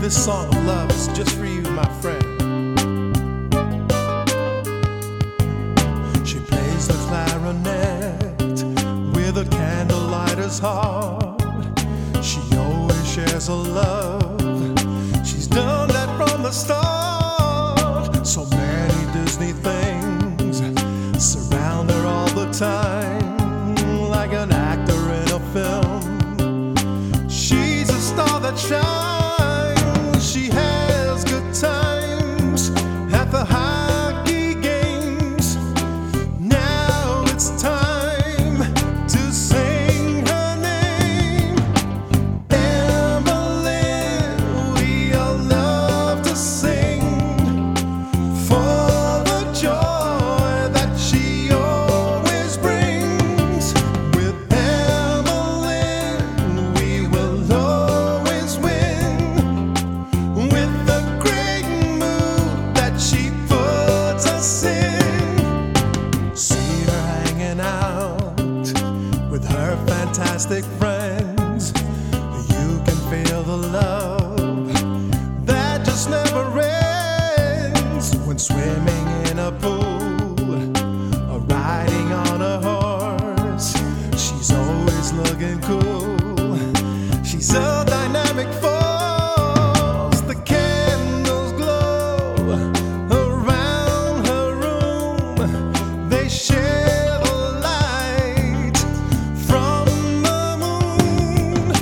This song of love is just for you, my friend. She plays the clarinet with a candlelighter's heart. She always shares her love. She's done that from the start. So many Disney things surround her all the time, like an actor in a film. She's a star that shines. She has good times at the hockey games. Now it's time to sing her name. Evelyn, we all love to sing for the joy that she always brings. With Evelyn, we will always win. With the great mood that she puts us in. See her hanging out with her fantastic friends. You can feel the love that just never ends. When swimming in a pool or riding on a horse, she's always looking cool. She's a dynamic force. The candles glow around her room. They share the light from the moon.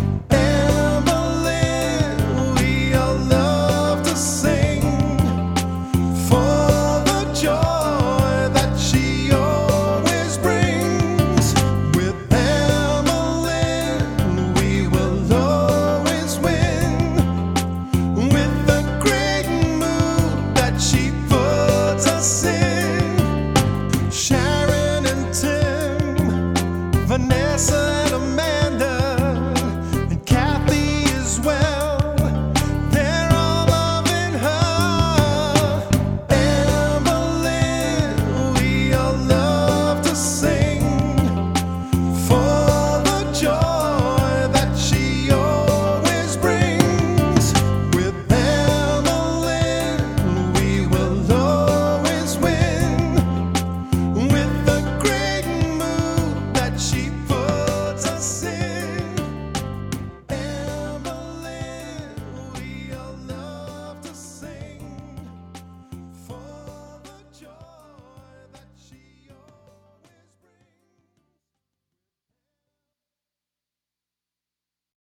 Evelyn, we all love to sing for the joy that she always brings. With Evelyn, we will always win. With the great mood that she puts us in. Sharon and Tim, Vanessa